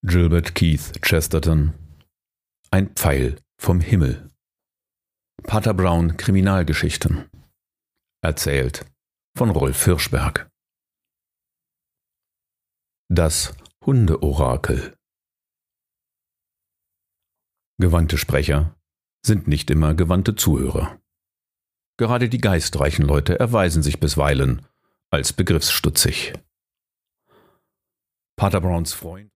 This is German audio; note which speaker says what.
Speaker 1: Gilbert Keith Chesterton. Ein Pfeil vom Himmel. Pater Brown Kriminalgeschichten. Erzählt von Rolf Hirschberg. Das Hundeorakel. Gewandte Sprecher sind nicht immer gewandte Zuhörer. Gerade die geistreichen Leute erweisen sich bisweilen als begriffsstutzig. Pater Browns Freund